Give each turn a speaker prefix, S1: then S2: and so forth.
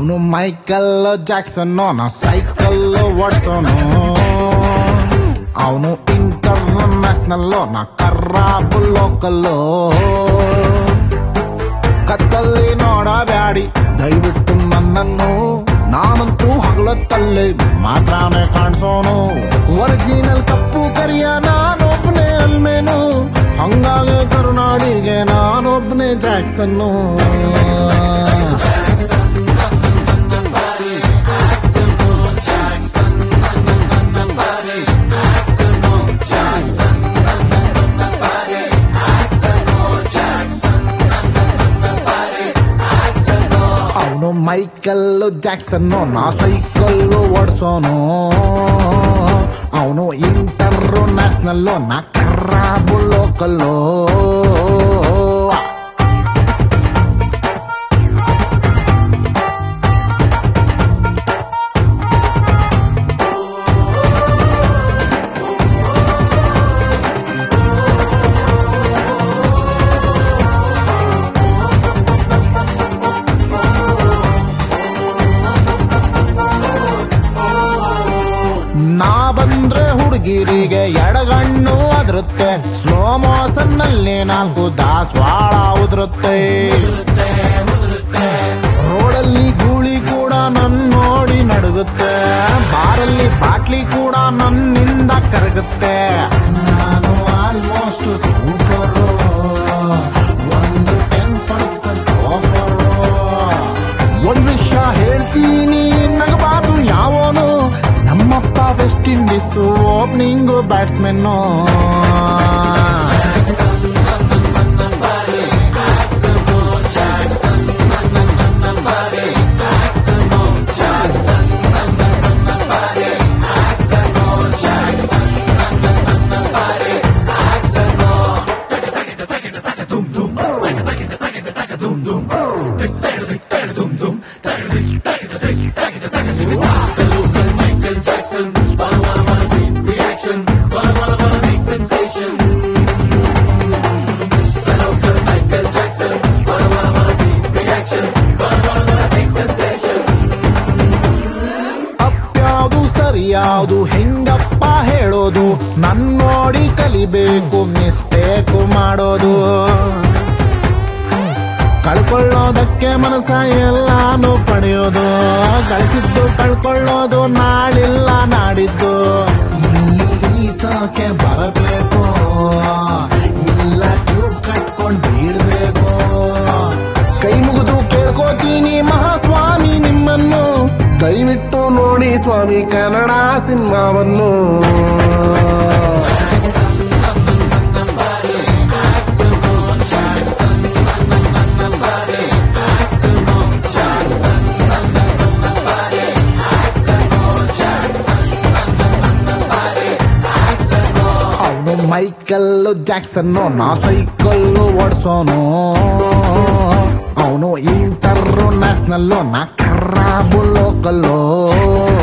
S1: ಅವನು Michael Jackson, ನಾ cycle ಓಡ್ಸೋನು. ಅವನು ಇಂಟರ್ನ್ಯಾಷನಲ್, ನಾ ಕರ್ರಾಬು ಲೋಕಲ್ಲು. ಕತ್ತಲ್ಲಿ ನೋಡಬ್ಯಾಡಿ ದಯವಿಟ್ಟು ನನ್ನನ್ನು, ನಾನಂತೂ ಹಗಲತ್ತಲ್ಲಿ ಮಾತ್ರನೇ ಕಾಣಿಸೋನು. ಒರಿಜಿನಲ್ ಕಪ್ಪು ಕರಿಯ ನಾನೊಬ್ಬನೇ ಅಲ್ಮೇನು, ಹಂಗಾಗಿ ಕರುನಾಡಿಗೆ ನಾನೊಬ್ಬನೇ ಜಾಕ್ಸನ್ನು. ಅವನು ಮೈಕಲ್ ಜಾಕ್ಸನ್ನು, ನಾ ಸೈಕಲ್ ಓಡ್ಸೋನು. ಅವನು ಇಂಟರ್ನ್ಯಾಷನಲ್, ನಾ ಕರ್ರಾಬು ಲೋಕಲ್ಲು. ನಾ ಬಂದ್ರೆ ಹುಡುಗಿರಿಗೆ ಎಡಗಣ್ಣು ಅದರುತ್ತೆ, ಸ್ಲೋ ಮೋಷನ್ ನಲ್ಲಿ 4 ದಾಸವಾಳ ಉದುರುತ್ತೆ. ರೋಡಲ್ಲಿ ಗೂಳಿ ಕೂಡ ನನ್ ನೋಡಿ ನಡುಗುತ್ತೆ, ಬಾರಲ್ಲಿ ಬಾಟ್ಲಿ ಕೂಡ ನನ್ನಿಂದ ಕರಗುತ್ತೆ. ನಾನು ಆಲ್ಮೋಸ್ಟ್ ಸೂಪರು, ಒಂದು 10% ಆಫರು. ಒಂದ್ ವಿಷಯ ಹೇಳ್ತೀನಿ, ನಗಬಾರ್ದು ಯಾವನು, ನಮ್ಮಪ್ಪ ವೆಸ್ಟ್ ಇಂಡೀಸ್ ಓಪನಿಂಗ್ ಬ್ಯಾಟ್ಸ್ಮನ್ನು. ಯಾವುದು ಹೆಂಗಪ್ಪ ಹೇಳೋದು, ನನ್ನೋಡಿ ಕಲಿಬೇಕು ಮಿಸ್ಟೇಕು ಮಾಡೋದು. ಕಳ್ಕೊಳ್ಳೋದಕ್ಕೆ ಮನಸ್ಸ ಎಲ್ಲಾನು ಪಡೆಯೋದು, ಗಳಿಸಿದ್ದು ಕಳ್ಕೊಳ್ಳೋದು ನಾಳಿಲ್ಲ ನಾಡಿದ್ದು. ಈಸಕ್ಕೆ ಬರಬೇಕು, ಇಲ್ಲ ಟ್ಯೂಬ್ ಕಟ್ಕೊಂಡು ಬೀಳ್ಬೇಕು. ಕೈ ಮುಗಿದು ಕೇಳ್ಕೋತೀನಿ ಮಹಾಸ್ವಾಮಿ ನಿಮ್ಮನ್ನು, ದಯವಿಟ್ಟು ನೋಡಿ ಸ್ವಾಮಿ ಕನ್ನಡ ಸಿನಿಮಾವನ್ನು. ಅವನು ಮೈಕಲ್ ಜಾಕ್ಸನ್ನು, ನಾ ಸೈಕಲ್ ಓಡ್ಸೋನು. ಅವನು ಇಂಟರ್ನ್ಯಾಷನಲ್, ನಾ ಕರ್ರಾಬು ಲೋಕಲ್ಲು.